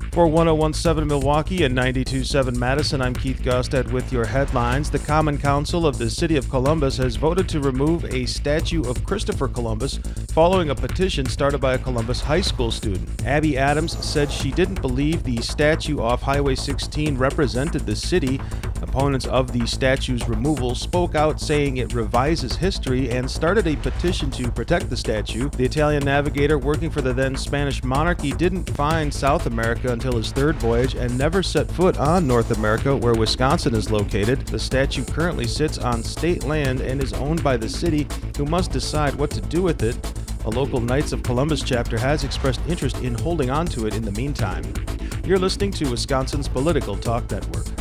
For 101.7 Milwaukee and 92.7 Madison, I'm Keith Gostad with your headlines. The Common Council of the City of Columbus has voted to remove a statue of Christopher Columbus following a petition started by a Columbus high school student. Abby Adams said she didn't believe the statue off Highway 16 represented the city. Opponents of the statue's removal spoke out saying it revises history and started a petition to protect the statue. The Italian navigator working for the then Spanish monarchy didn't find South America until his third voyage and never set foot on North America, where Wisconsin is located. The statue currently sits on state land and is owned by the city, who must decide what to do with it. A local Knights of Columbus chapter has expressed interest in holding on to it in the meantime. You're listening to Wisconsin's Political Talk Network.